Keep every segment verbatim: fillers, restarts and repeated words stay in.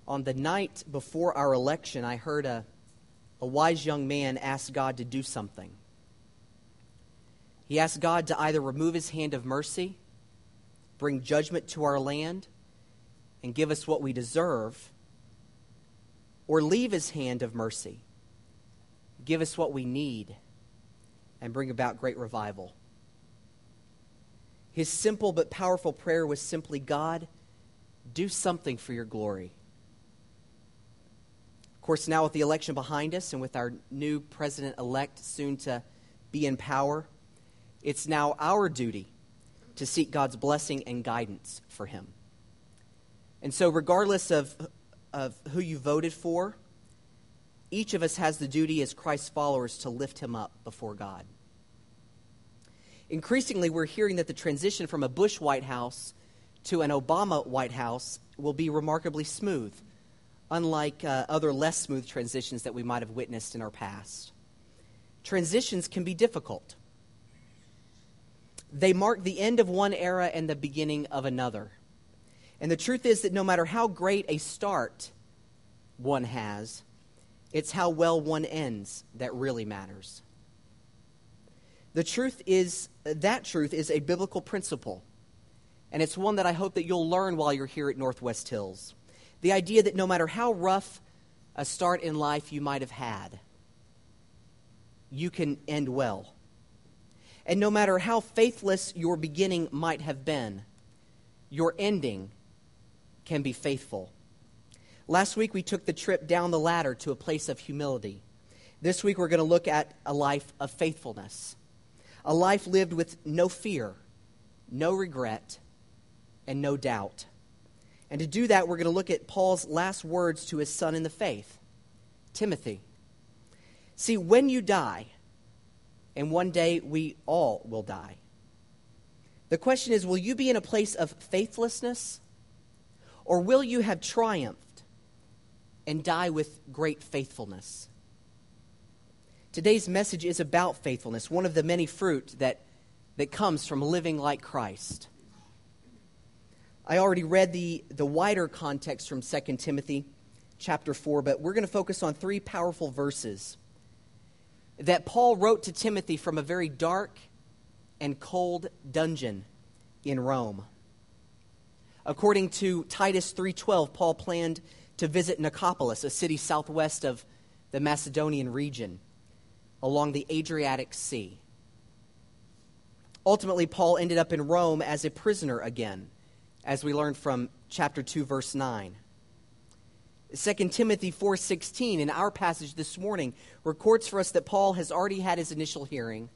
On the night before our election, I heard a, a wise young man ask God to do something. He asked God to either remove his hand of mercy, bring judgment to our land, and give us what we deserve, or leave his hand of mercy, give us what we need, and bring about great revival. His simple but powerful prayer was simply, God, do something for your glory. Of course, now with the election behind us and with our new president-elect soon to be in power, it's now our duty to seek God's blessing and guidance for him. And so regardless of, of who you voted for, each of us has the duty as Christ's followers to lift him up before God. Increasingly, we're hearing that the transition from a Bush White House to an Obama White House will be remarkably smooth, unlike uh, other less smooth transitions that we might have witnessed in our past. Transitions can be difficult. They mark the end of one era and the beginning of another. And the truth is that no matter how great a start one has, it's how well one ends that really matters. The truth is, that truth is a biblical principle, and it's one that I hope that you'll learn while you're here at Northwest Hills. The idea that no matter how rough a start in life you might have had, you can end well. And no matter how faithless your beginning might have been, your ending can be faithful. Last week we took the trip down the ladder to a place of humility. This week we're going to look at a life of faithfulness. A life lived with no fear, no regret, and no doubt. And to do that, we're going to look at Paul's last words to his son in the faith, Timothy. See, when you die, and one day we all will die, the question is, will you be in a place of faithlessness, or will you have triumphed and die with great faithfulness? Today's message is about faithfulness, one of the many fruit that, that comes from living like Christ. I already read the, the wider context from Second Timothy chapter four, but we're going to focus on three powerful verses that Paul wrote to Timothy from a very dark and cold dungeon in Rome. According to Titus three twelve, Paul planned to visit Nicopolis, a city southwest of the Macedonian region, along the Adriatic Sea. Ultimately, Paul ended up in Rome as a prisoner again, as we learned from chapter two, verse nine. Second Timothy four sixteen, in our passage this morning, records for us that Paul has already had his initial hearing,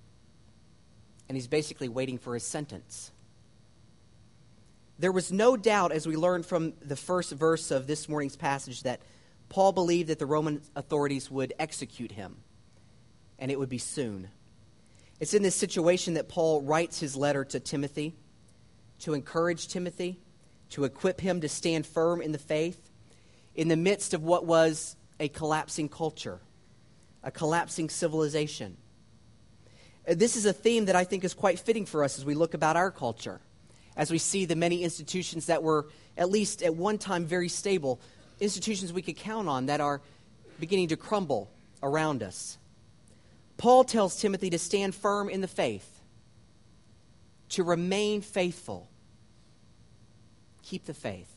and he's basically waiting for his sentence. There was no doubt, as we learned from the first verse of this morning's passage, that Paul believed that the Roman authorities would execute him, and it would be soon. It's in this situation that Paul writes his letter to Timothy to encourage Timothy, to equip him to stand firm in the faith in the midst of what was a collapsing culture, a collapsing civilization. This is a theme that I think is quite fitting for us as we look about our culture, as we see the many institutions that were, at least at one time, very stable, institutions we could count on that are beginning to crumble around us. Paul tells Timothy to stand firm in the faith, to remain faithful. Keep the faith.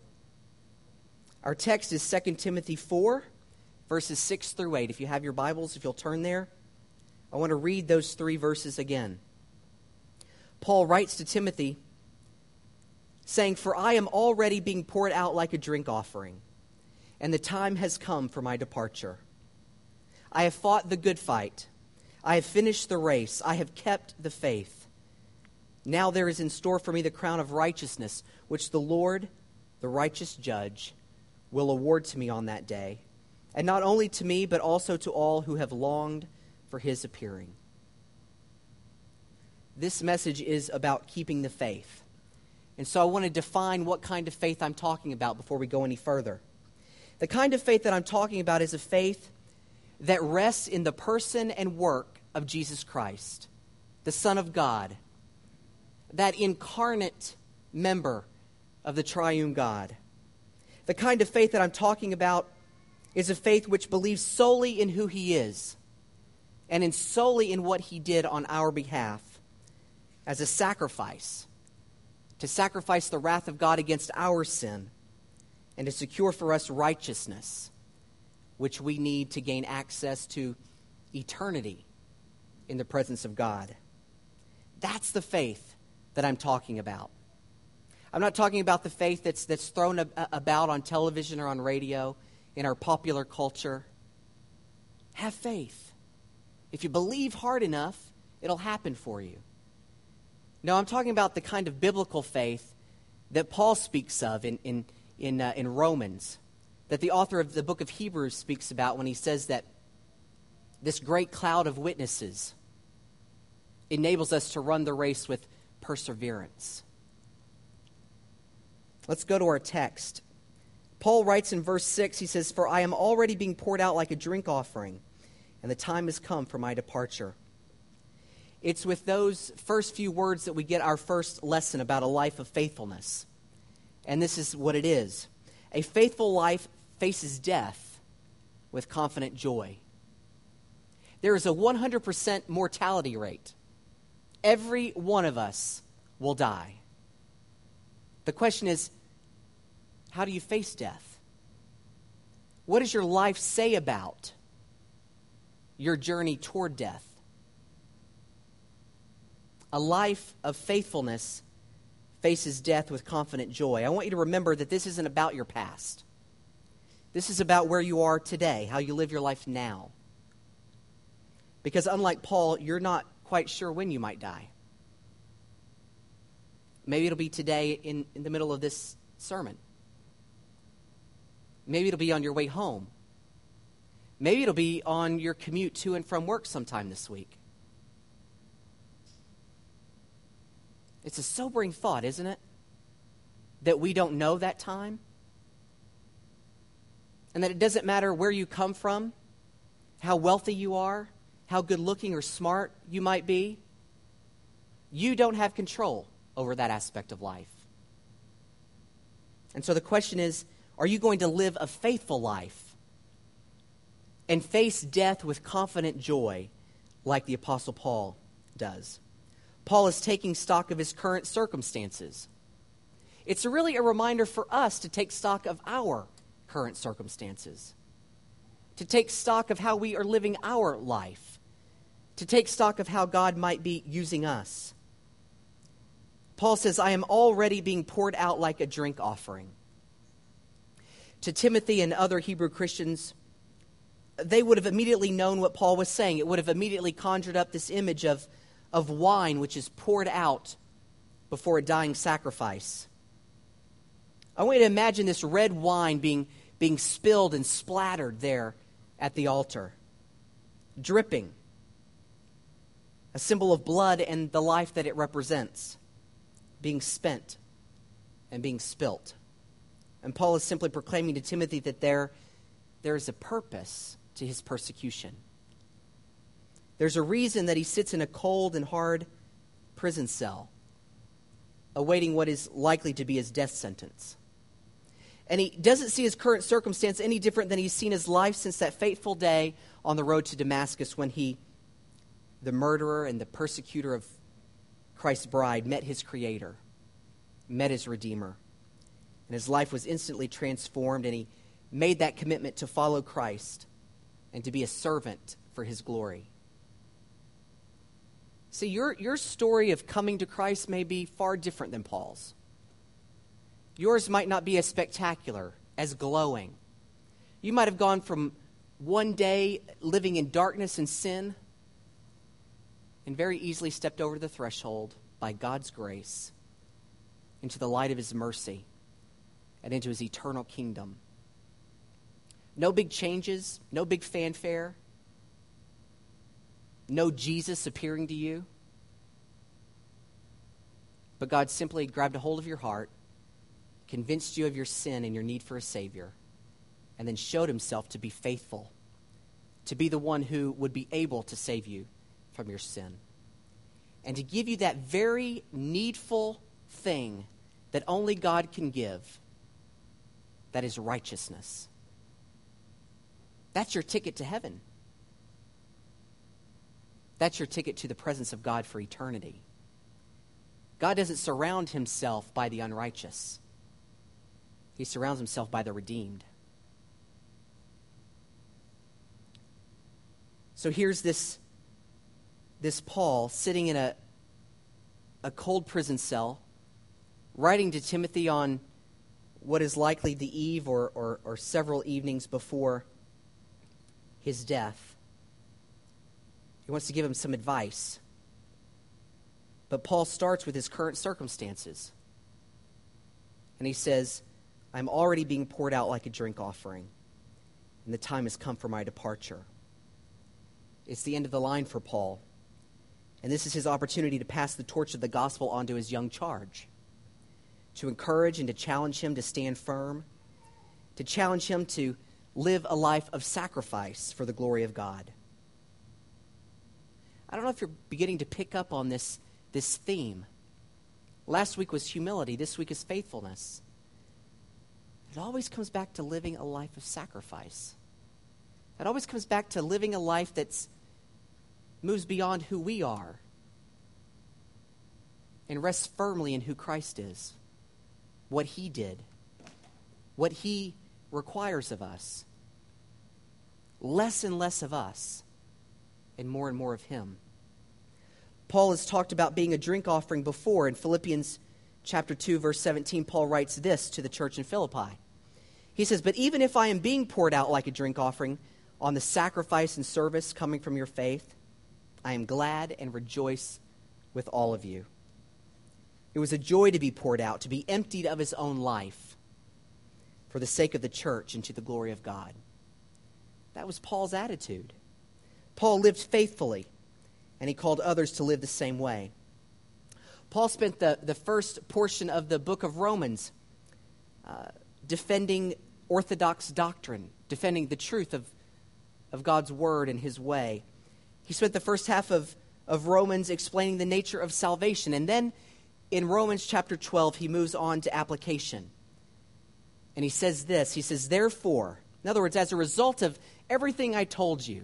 Our text is Second Timothy four, verses six through eight. If you have your Bibles, if you'll turn there, I want to read those three verses again. Paul writes to Timothy, saying, "For I am already being poured out like a drink offering, and the time has come for my departure. I have fought the good fight. I have finished the race. I have kept the faith. Now there is in store for me the crown of righteousness, which the Lord, the righteous judge, will award to me on that day, and not only to me, but also to all who have longed for his appearing." This message is about keeping the faith. And so I want to define what kind of faith I'm talking about before we go any further. The kind of faith that I'm talking about is a faith that rests in the person and work of Jesus Christ, the Son of God, that incarnate member of the triune God. The kind of faith that I'm talking about is a faith which believes solely in who he is and in solely in what he did on our behalf as a sacrifice, to sacrifice the wrath of God against our sin and to secure for us righteousness, which we need to gain access to eternity in the presence of God. That's the faith that I'm talking about. I'm not talking about the faith that's, that's thrown ab- about on television or on radio in our popular culture. Have faith. If you believe hard enough, it'll happen for you. No, I'm talking about the kind of biblical faith that Paul speaks of in, in, in, uh, in Romans, that the author of the book of Hebrews speaks about when he says that this great cloud of witnesses enables us to run the race with perseverance. Let's go to our text. Paul writes in verse six, he says, "For I am already being poured out like a drink offering, and the time has come for my departure." It's with those first few words that we get our first lesson about a life of faithfulness. And this is what it is. A faithful life faces death with confident joy. There is a one hundred percent mortality rate. Every one of us will die. The question is, how do you face death? What does your life say about your journey toward death? A life of faithfulness faces death with confident joy. I want you to remember that this isn't about your past. This is about where you are today, how you live your life now. Because unlike Paul, you're not quite sure when you might die. Maybe it'll be today in, in the middle of this sermon. Maybe it'll be on your way home. Maybe it'll be on your commute to and from work sometime this week. It's a sobering thought, isn't it? That we don't know that time. And that it doesn't matter where you come from, how wealthy you are, how good looking or smart you might be. You don't have control over that aspect of life. And so the question is, are you going to live a faithful life and face death with confident joy like the Apostle Paul does? Paul is taking stock of his current circumstances. It's really a reminder for us to take stock of our current circumstances, to take stock of how we are living our life, to take stock of how God might be using us. Paul says, "I am already being poured out like a drink offering." To Timothy and other Hebrew Christians, they would have immediately known what Paul was saying. It would have immediately conjured up this image of of wine which is poured out before a dying sacrifice. I want you to imagine this red wine being, being spilled and splattered there at the altar, dripping, a symbol of blood and the life that it represents, being spent and being spilt. And Paul is simply proclaiming to Timothy that there, there is a purpose to his persecution. There's a reason that he sits in a cold and hard prison cell, awaiting what is likely to be his death sentence. And he doesn't see his current circumstance any different than he's seen his life since that fateful day on the road to Damascus when he, the murderer and the persecutor of Christ's bride, met his Creator, met his Redeemer. And his life was instantly transformed, and he made that commitment to follow Christ and to be a servant for his glory. See, your, your story of coming to Christ may be far different than Paul's. Yours might not be as spectacular, as glowing. You might have gone from one day living in darkness and sin and very easily stepped over the threshold by God's grace into the light of his mercy and into his eternal kingdom. No big changes, no big fanfare. No Jesus appearing to you. But God simply grabbed a hold of your heart, convinced you of your sin and your need for a Savior, and then showed himself to be faithful, to be the one who would be able to save you from your sin, and to give you that very needful thing that only God can give, that is righteousness. That's your ticket to heaven. That's your ticket to the presence of God for eternity. God doesn't surround himself by the unrighteous. He surrounds himself by the redeemed. So here's this, this Paul sitting in a, a cold prison cell, writing to Timothy on what is likely the eve or, or, or several evenings before his death. He wants to give him some advice. But Paul starts with his current circumstances. And he says, I'm already being poured out like a drink offering, and the time has come for my departure. It's the end of the line for Paul. And this is his opportunity to pass the torch of the gospel onto his young charge, to encourage and to challenge him to stand firm, to challenge him to live a life of sacrifice for the glory of God. I don't know if you're beginning to pick up on this, this theme. Last week was humility. This week is faithfulness. It always comes back to living a life of sacrifice. It always comes back to living a life that moves beyond who we are and rests firmly in who Christ is, what he did, what he requires of us. Less and less of us and more and more of him. Paul has talked about being a drink offering before. In Philippians chapter two, verse seventeen, Paul writes this to the church in Philippi. He says, but even if I am being poured out like a drink offering on the sacrifice and service coming from your faith, I am glad and rejoice with all of you. It was a joy to be poured out, to be emptied of his own life for the sake of the church and to the glory of God. That was Paul's attitude. Paul lived faithfully, and he called others to live the same way. Paul spent the, the first portion of the book of Romans uh, defending orthodox doctrine, defending the truth of, of God's word and his way. He spent the first half of, of Romans explaining the nature of salvation. And then in Romans chapter twelve, he moves on to application. And he says this, he says, therefore, in other words, as a result of everything I told you,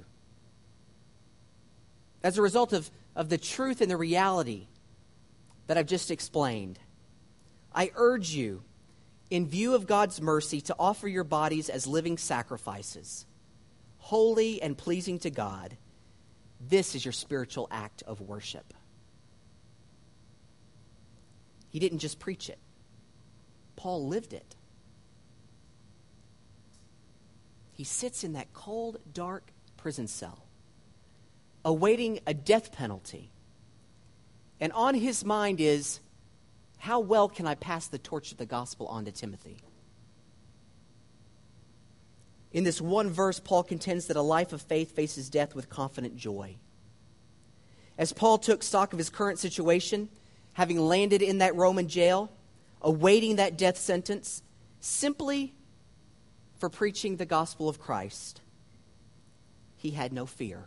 as a result of, of the truth and the reality that I've just explained, I urge you, in view of God's mercy, to offer your bodies as living sacrifices, holy and pleasing to God. This is your spiritual act of worship. He didn't just preach it. Paul lived it. He sits in that cold, dark prison cell, awaiting a death penalty. And on his mind is, how well can I pass the torch of the gospel on to Timothy? In this one verse, Paul contends that a life of faith faces death with confident joy. As Paul took stock of his current situation, having landed in that Roman jail, awaiting that death sentence, simply for preaching the gospel of Christ, he had no fear.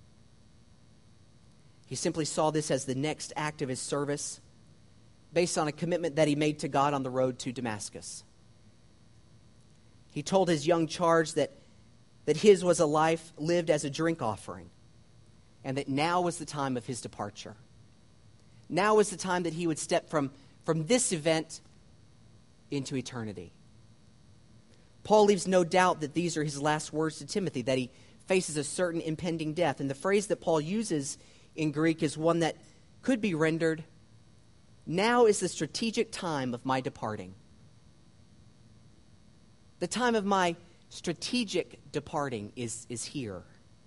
He simply saw this as the next act of his service, based on a commitment that he made to God on the road to Damascus. He told his young charge that, that his was a life lived as a drink offering, and that now was the time of his departure. Now was the time that he would step from, from this event into eternity. Paul leaves no doubt that these are his last words to Timothy, that he faces a certain impending death. And the phrase that Paul uses in Greek is one that could be rendered, now is the strategic time of my departing. The time of my strategic departing is, is here.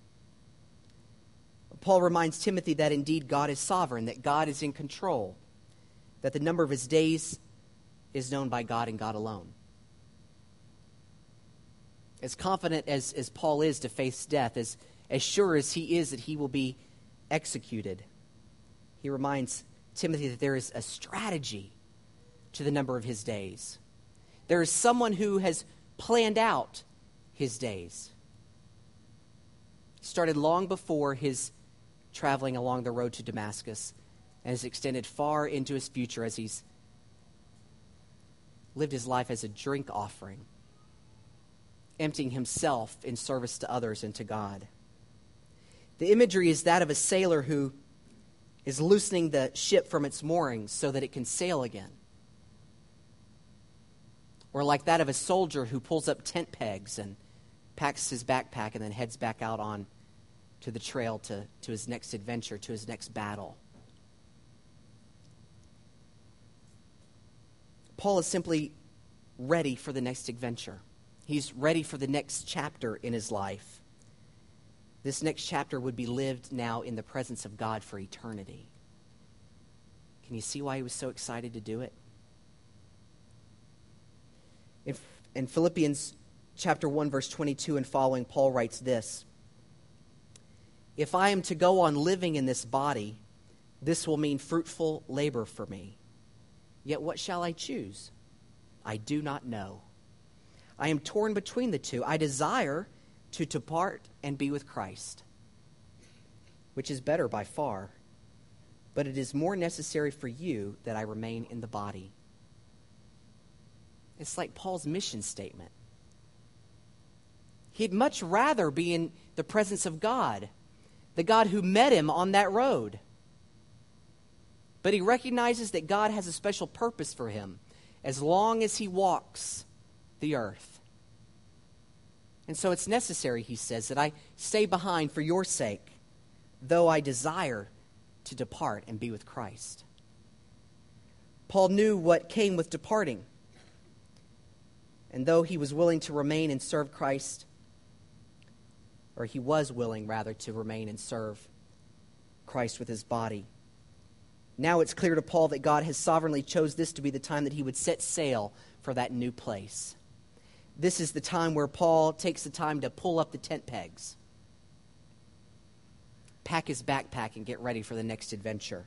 Paul reminds Timothy that indeed God is sovereign, that God is in control, that the number of his days is known by God and God alone. As confident as, as Paul is to face death, as, as sure as he is that he will be executed, he reminds Timothy that there is a strategy to the number of his days. There is someone who has planned out his days. He started long before his traveling along the road to Damascus and has extended far into his future as he's lived his life as a drink offering emptying himself in service to others and to God. The imagery is that of a sailor who is loosening the ship from its moorings so that it can sail again. Or like that of a soldier who pulls up tent pegs and packs his backpack and then heads back out on to the trail to, to his next adventure, to his next battle. Paul is simply ready for the next adventure. He's ready for the next chapter in his life. This next chapter would be lived now in the presence of God for eternity. Can you see why he was so excited to do it? In, in Philippians chapter one, verse twenty-two and following, Paul writes this: "If I am to go on living in this body, this will mean fruitful labor for me. Yet what shall I choose? I do not know. I am torn between the two. I desire to depart and be with Christ, which is better by far. But it is more necessary for you that I remain in the body." It's like Paul's mission statement. He'd much rather be in the presence of God, the God who met him on that road. But he recognizes that God has a special purpose for him as long as he walks the earth. And so it's necessary, he says, that I stay behind for your sake, though I desire to depart and be with Christ. Paul knew what came with departing. And though he was willing to remain and serve Christ, or he was willing, rather, to remain and serve Christ with his body, now it's clear to Paul that God has sovereignly chose this to be the time that he would set sail for that new place. This is the time where Paul takes the time to pull up the tent pegs, pack his backpack, and get ready for the next adventure.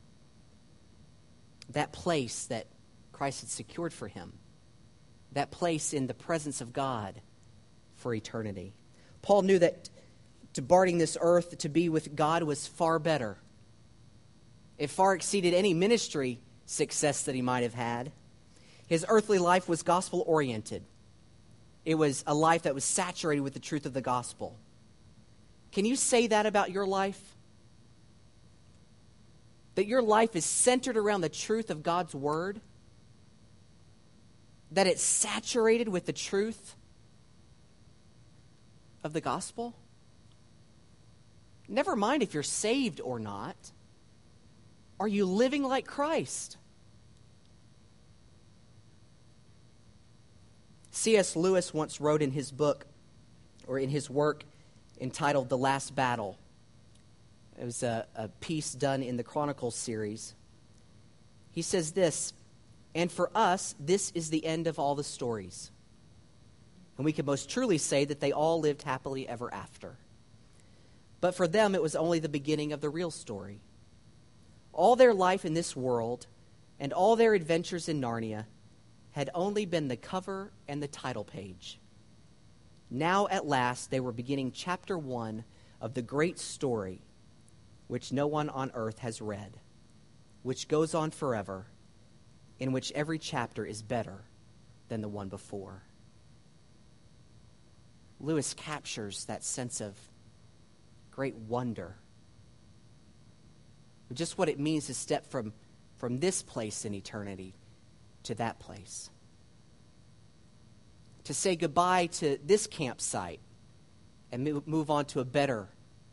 That place that Christ had secured for him, that place in the presence of God for eternity. Paul knew that departing this earth to be with God was far better. It far exceeded any ministry success that he might have had. His earthly life was gospel-oriented. It was a life that was saturated with the truth of the gospel. Can you say that about your life? That your life is centered around the truth of God's word? That it's saturated with the truth of the gospel? Never mind if you're saved or not. Are you living like Christ? C S Lewis once wrote in his book, or in his work entitled The Last Battle. It was a, a piece done in the Chronicles series. He says this: "And for us, this is the end of all the stories. And we can most truly say that they all lived happily ever after. But for them, it was only the beginning of the real story. All their life in this world and all their adventures in Narnia had only been the cover and the title page. Now, at last, they were beginning chapter one of the great story which no one on earth has read, which goes on forever, in which every chapter is better than the one before." Lewis captures that sense of great wonder, just what it means to step from, from this place in eternity to that place. To say goodbye to this campsite and move on to a better,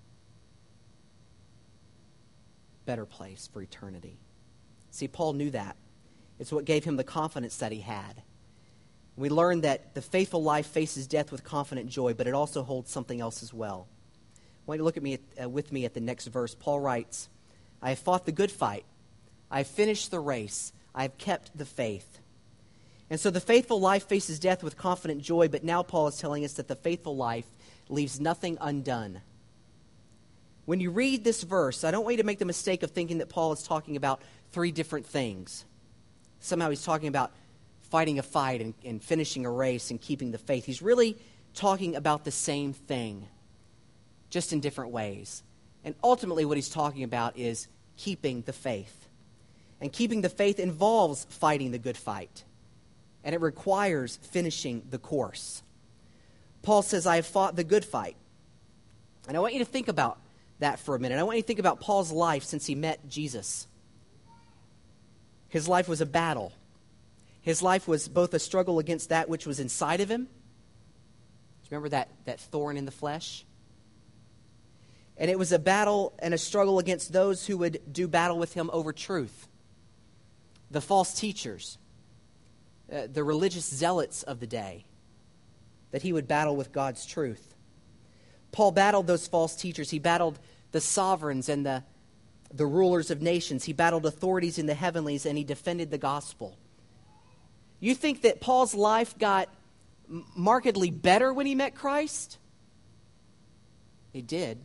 better place for eternity. See, Paul knew that. It's what gave him the confidence that he had. We learned that the faithful life faces death with confident joy, but it also holds something else as well. I want you to look at me, uh, with me at the next verse. Paul writes, "I have fought the good fight. I have finished the race. I have kept the faith." And so the faithful life faces death with confident joy, but now Paul is telling us that the faithful life leaves nothing undone. When you read this verse, I don't want you to make the mistake of thinking that Paul is talking about three different things. Somehow he's talking about fighting a fight and, and finishing a race and keeping the faith. He's really talking about the same thing, just in different ways. And ultimately what he's talking about is keeping the faith. And keeping the faith involves fighting the good fight. And it requires finishing the course. Paul says, I have fought the good fight. And I want you to think about that for a minute. I want you to think about Paul's life since he met Jesus. His life was a battle. His life was both a struggle against that which was inside of him. Do you remember that, that thorn in the flesh? And it was a battle and a struggle against those who would do battle with him over truth. The false teachers, uh, the religious zealots of the day, that he would battle with God's truth. Paul battled those false teachers. He battled the sovereigns and the, the rulers of nations. He battled authorities in the heavenlies, and he defended the gospel. You think that Paul's life got markedly better when he met Christ? It did.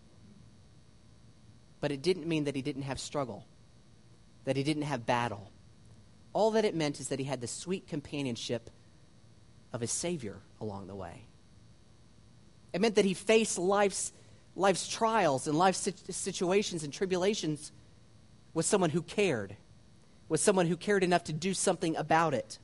But it didn't mean that he didn't have struggle, that he didn't have battle. All that it meant is that he had the sweet companionship of his Savior along the way. It meant that he faced life's, life's trials and life's situations and tribulations with someone who cared, with someone who cared enough to do something about it.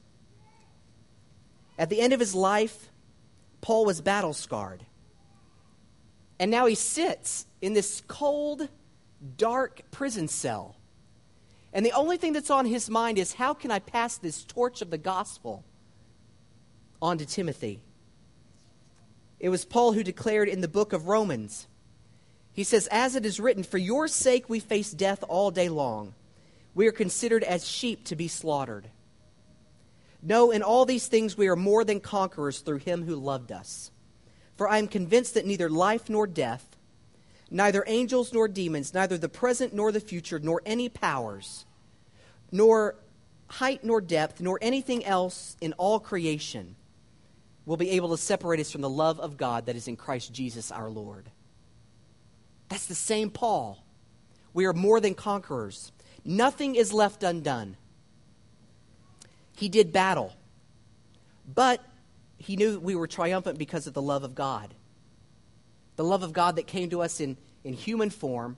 At the end of his life, Paul was battle-scarred. And now he sits in this cold, dark prison cell. And the only thing that's on his mind is, how can I pass this torch of the gospel on to Timothy? It was Paul who declared in the book of Romans, he says, as it is written, for your sake we face death all day long. We are considered as sheep to be slaughtered. No, in all these things we are more than conquerors through him who loved us. For I am convinced that neither life nor death, neither angels nor demons, neither the present nor the future, nor any powers, nor height nor depth, nor anything else in all creation will be able to separate us from the love of God that is in Christ Jesus our Lord. That's the same Paul. We are more than conquerors. Nothing is left undone. He did battle, but he knew we were triumphant because of the love of God. The love of God that came to us in, in human form,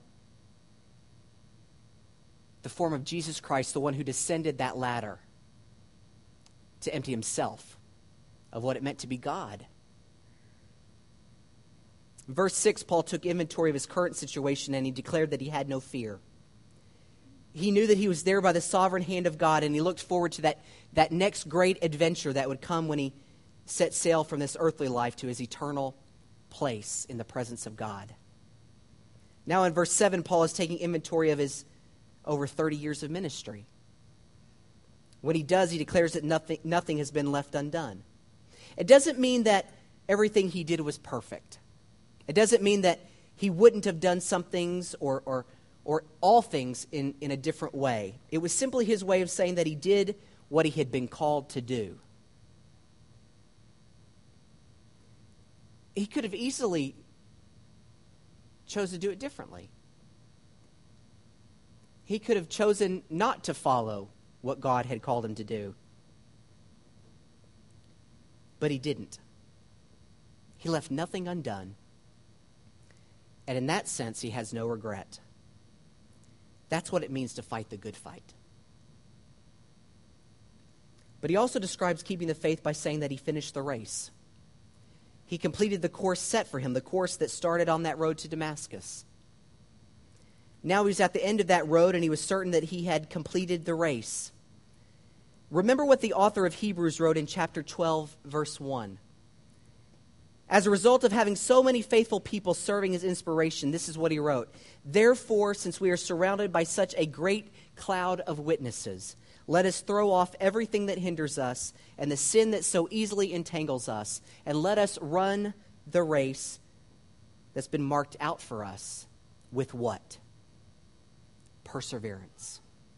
the form of Jesus Christ, the one who descended that ladder to empty himself of what it meant to be God. In verse six, Paul took inventory of his current situation, and he declared that he had no fear. He knew that he was there by the sovereign hand of God, and he looked forward to that, that next great adventure that would come when he set sail from this earthly life to his eternal place in the presence of God. Now in verse seven, Paul is taking inventory of his over thirty years of ministry. When he does, he declares that nothing, nothing has been left undone. It doesn't mean that everything he did was perfect. It doesn't mean that he wouldn't have done some things or, or, or all things in, in a different way. It was simply his way of saying that he did what he had been called to do. He could have easily chose to do it differently. He could have chosen not to follow what God had called him to do. But he didn't. He left nothing undone. And in that sense, he has no regret. That's what it means to fight the good fight. But he also describes keeping the faith by saying that he finished the race. He completed the course set for him, the course that started on that road to Damascus. Now he's at the end of that road, and he was certain that he had completed the race. Remember what the author of Hebrews wrote in chapter twelve, verse one. As a result of having so many faithful people serving as inspiration, this is what he wrote. Therefore, since we are surrounded by such a great cloud of witnesses, let us throw off everything that hinders us and the sin that so easily entangles us, and let us run the race that's been marked out for us with what? Perseverance.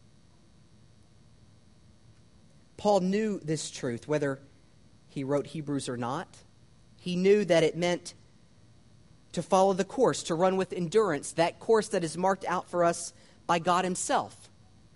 Paul knew this truth, whether he wrote Hebrews or not. He knew that it meant to follow the course, to run with endurance, that course that is marked out for us by God himself.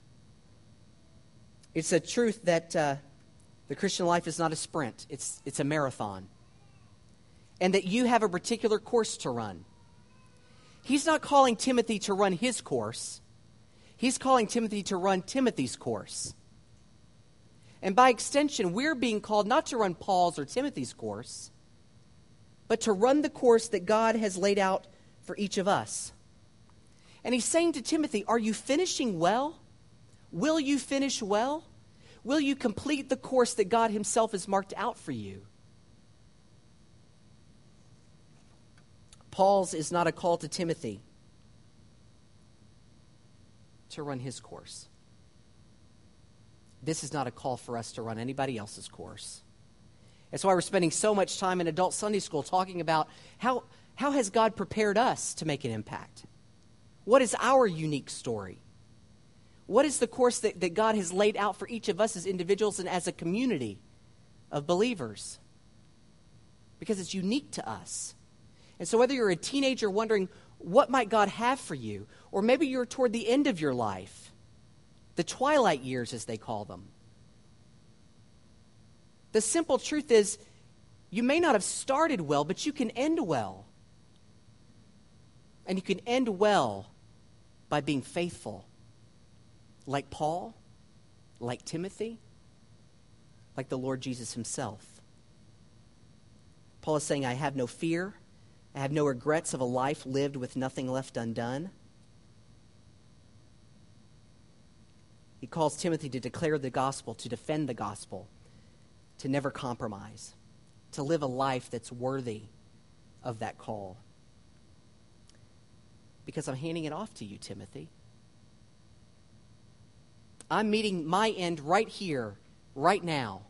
It's a truth that uh, the Christian life is not a sprint. It's, it's a marathon. And that you have a particular course to run. He's not calling Timothy to run his course. He's calling Timothy to run Timothy's course. And by extension, we're being called not to run Paul's or Timothy's course, but to run the course that God has laid out for each of us. And he's saying to Timothy, are you finishing well? Will you finish well? Will you complete the course that God himself has marked out for you? Paul's is not a call to Timothy to run his course. This is not a call for us to run anybody else's course. That's why we're spending so much time in adult Sunday school talking about how, how has God prepared us to make an impact? What is our unique story? What is the course that, that God has laid out for each of us as individuals and as a community of believers? Because it's unique to us. And so whether you're a teenager wondering, what might God have for you? Or maybe you're toward the end of your life, the twilight years as they call them. The simple truth is, you may not have started well, but you can end well. And you can end well by being faithful. Like Paul, like Timothy, like the Lord Jesus himself. Paul is saying, I have no fear. I have no regrets of a life lived with nothing left undone. He calls Timothy to declare the gospel, to defend the gospel, to never compromise, to live a life that's worthy of that call. Because I'm handing it off to you, Timothy. I'm meeting my end right here, right now.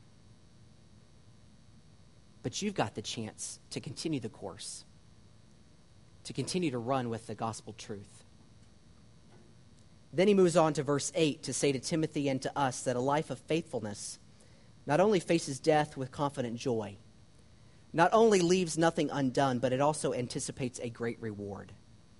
But you've got the chance to continue the course, to continue to run with the gospel truth. Then he moves on to verse eight to say to Timothy and to us that a life of faithfulness not only faces death with confident joy, not only leaves nothing undone, but it also anticipates a great reward.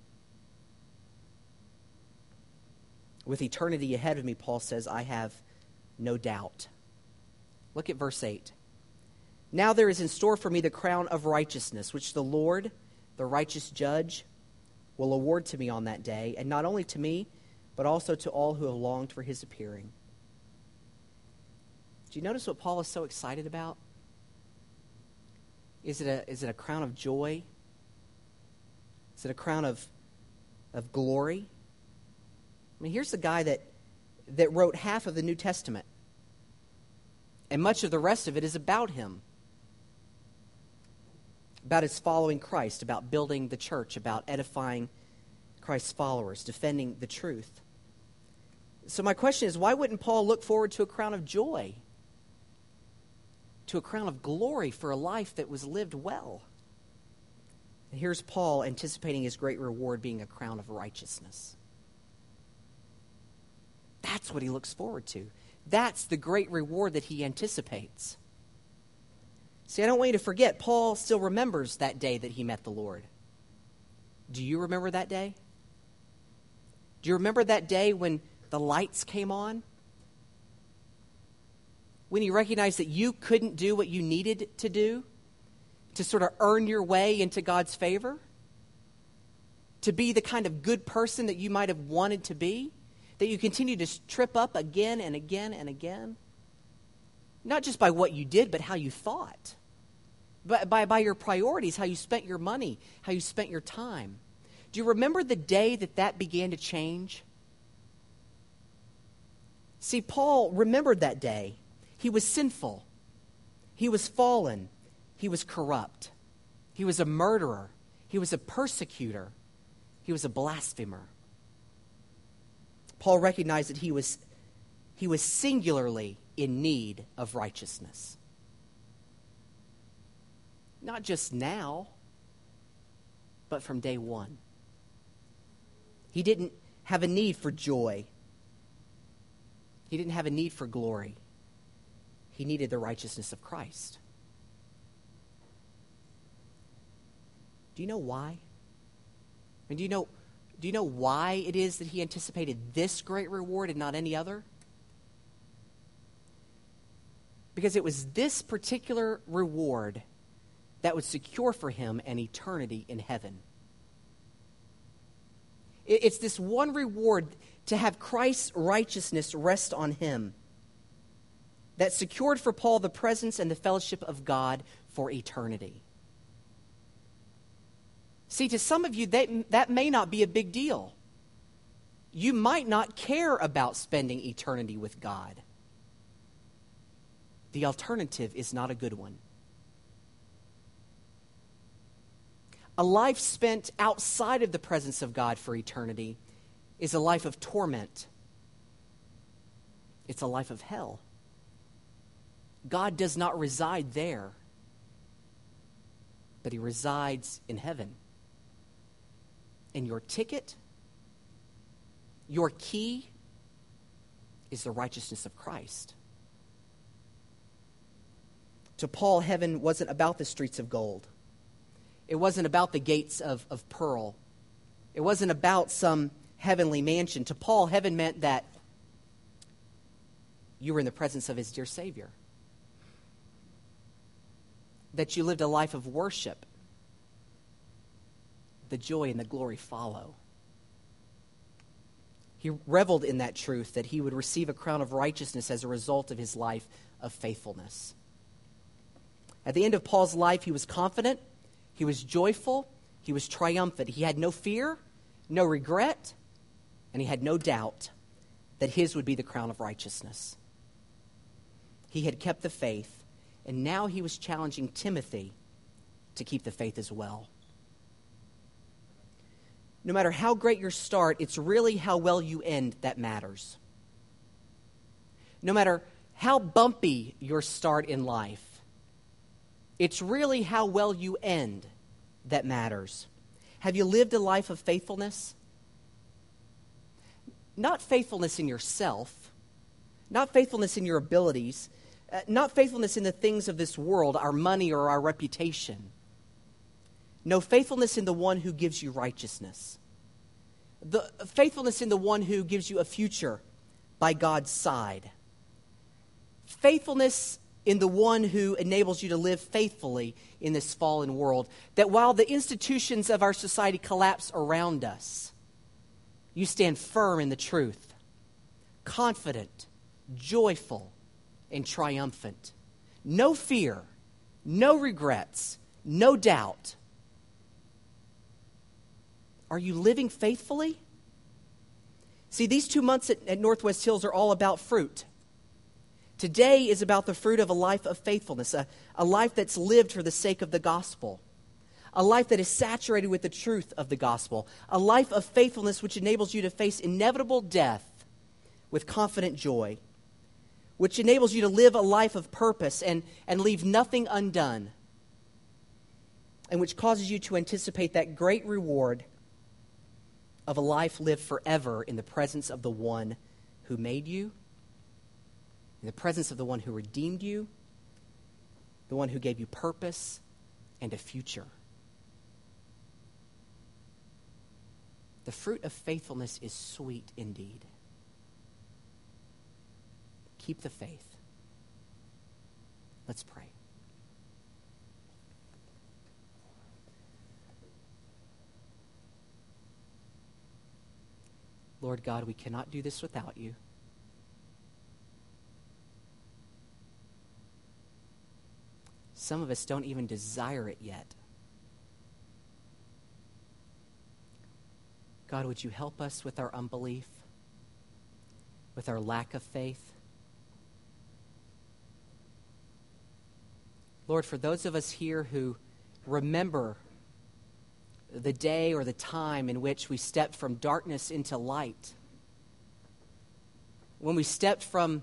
With eternity ahead of me, Paul says, I have no doubt. Look at verse eight. Now there is in store for me the crown of righteousness, which the Lord, the righteous judge, will award to me on that day, and not only to me, but also to all who have longed for his appearing. Do you notice what Paul is so excited about? Is it a, is it a crown of joy? Is it a crown of, of glory? I mean, here's the guy that, that wrote half of the New Testament. And much of the rest of it is about him. About his following Christ, about building the church, about edifying Christ's followers, defending the truth. So my question is, why wouldn't Paul look forward to a crown of joy? To a crown of glory for a life that was lived well? And here's Paul anticipating his great reward being a crown of righteousness. That's what he looks forward to. That's the great reward that he anticipates. See, I don't want you to forget, Paul still remembers that day that he met the Lord. Do you remember that day? Do you remember that day when the lights came on? When you recognized that you couldn't do what you needed to do to sort of earn your way into God's favor? To be the kind of good person that you might have wanted to be? That you continue to trip up again and again and again? Not just by what you did, but how you thought. But by, by your priorities, how you spent your money, how you spent your time. Do you remember the day that that began to change? See, Paul remembered that day. He was sinful. He was fallen. He was corrupt. He was a murderer. He was a persecutor. He was a blasphemer. Paul recognized that he was, he was singularly in need of righteousness. Not just now, but from day one. He didn't have a need for joy. He didn't have a need for glory. He needed the righteousness of Christ. Do you know why? I mean, do you know, do you know why it is that he anticipated this great reward and not any other? Because it was this particular reward that would secure for him an eternity in heaven. It's this one reward to have Christ's righteousness rest on him that secured for Paul the presence and the fellowship of God for eternity. See, to some of you, that, that may not be a big deal. You might not care about spending eternity with God. The alternative is not a good one. A life spent outside of the presence of God for eternity is a life of torment. It's a life of hell. God does not reside there, but he resides in heaven. And your ticket, your key, is the righteousness of Christ. To Paul, heaven wasn't about the streets of gold. It wasn't about the gates of, of pearl. It wasn't about some heavenly mansion. To Paul, heaven meant that you were in the presence of his dear Savior. That you lived a life of worship. The joy and the glory follow. He reveled in that truth, that he would receive a crown of righteousness as a result of his life of faithfulness. At the end of Paul's life, he was confident, he was joyful, he was triumphant. He had no fear, no regret, and he had no doubt that his would be the crown of righteousness. He had kept the faith, and now he was challenging Timothy to keep the faith as well. No matter how great your start, it's really how well you end that matters. No matter how bumpy your start in life, it's really how well you end that matters. Have you lived a life of faithfulness? Not faithfulness in yourself, not faithfulness in your abilities, uh, not faithfulness in the things of this world, our money or our reputation. No, faithfulness in the one who gives you righteousness. The faithfulness in the one who gives you a future by God's side. Faithfulness in the one who enables you to live faithfully in this fallen world. That while the institutions of our society collapse around us, you stand firm in the truth, confident, joyful, and triumphant. No fear, no regrets, no doubt. Are you living faithfully? See, these two months at, at Northwest Hills are all about fruit. Today is about the fruit of a life of faithfulness, a, a life that's lived for the sake of the gospel, a life that is saturated with the truth of the gospel, a life of faithfulness which enables you to face inevitable death with confident joy, which enables you to live a life of purpose and, and leave nothing undone, and which causes you to anticipate that great reward of a life lived forever in the presence of the one who made you, in the presence of the one who redeemed you, the one who gave you purpose and a future. The fruit of faithfulness is sweet indeed. Keep the faith. Let's pray. Lord God, we cannot do this without you. Some of us don't even desire it yet. God, would you help us with our unbelief, with our lack of faith? Lord, for those of us here who remember the day or the time in which we stepped from darkness into light, when we stepped from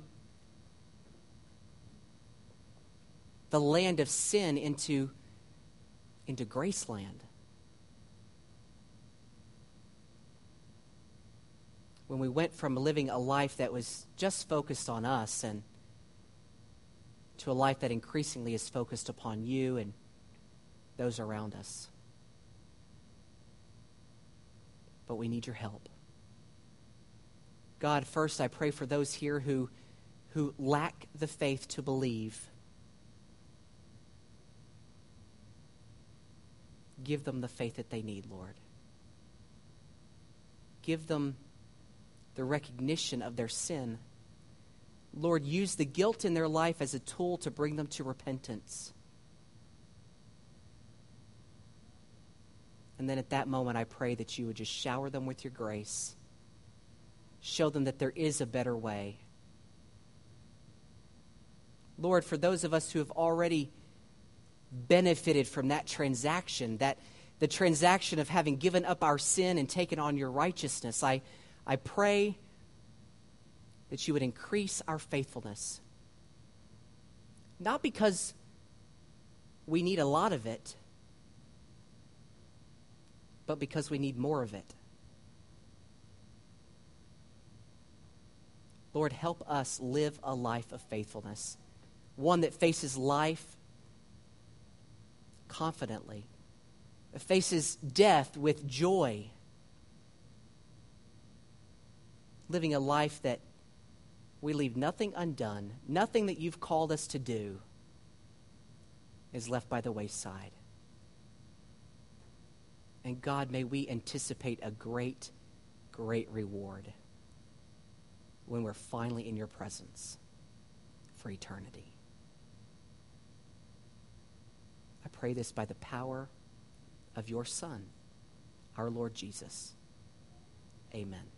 the land of sin into, into Graceland. When we went from living a life that was just focused on us and to a life that increasingly is focused upon you and those around us. But we need your help. God, first I pray for those here who, who lack the faith to believe. Give them the faith that they need, Lord. Give them the recognition of their sin. Lord, use the guilt in their life as a tool to bring them to repentance. And And then at that moment, I pray that you would just shower them with your grace. Show them that there is a better way. Lord, for those of us who have already benefited from that transaction, that the transaction of having given up our sin and taken on your righteousness, I, I pray that you would increase our faithfulness. Not because we need a lot of it, but because we need more of it. Lord, help us live a life of faithfulness, one that faces life confidently, that faces death with joy, living a life that we leave nothing undone, nothing that you've called us to do is left by the wayside. And God, may we anticipate a great, great reward when we're finally in your presence for eternity. I pray this by the power of your Son, our Lord Jesus. Amen.